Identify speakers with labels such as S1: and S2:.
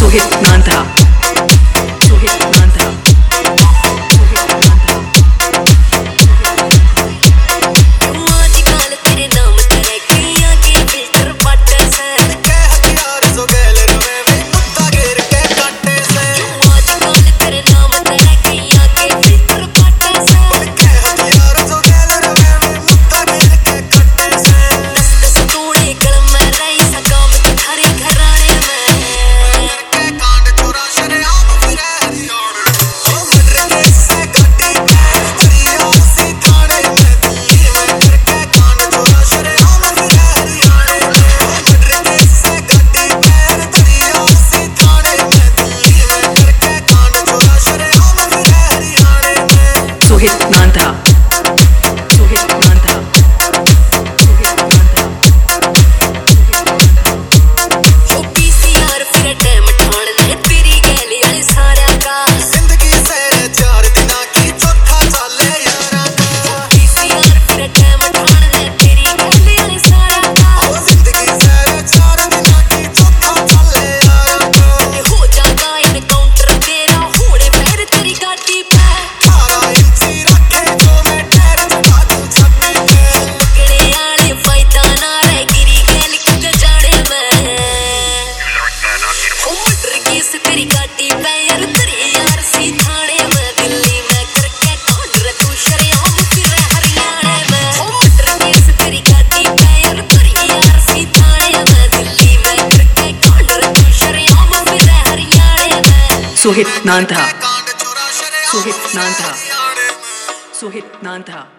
S1: Suhit Nanda. Suhit Nanda. Suhit Nanda. Suhit Nanda. Suhit Nanda.
S2: ओ PCR फिर time ठाण ले तेरी गैली वाले सारा का जिंदगी से 4 दिना की चौथा चाले यारा का पीसीआर फिर टाइम ठाण ले तेरी गैली वाले सारा का ओ जिंदगी से 4 दिना की चौथा चाले यारा का हो जाएगा इनकाउंटर तेरा होड़े पैर तेरी गाड़ी पे तेरी गाड़ी पे यार तेरी यार सी थाने में दिल्ली में करके कांड तू शरेआम फिर हरियाणा में ओ मटर केस तेरी गाड़ी पे यार तेरी यार सी थाने में दिल्ली में करके कांड तू शरेआम फिर हरियाणा में
S1: Suhit Nanda. Suhit Nanda. Suhit Nanda.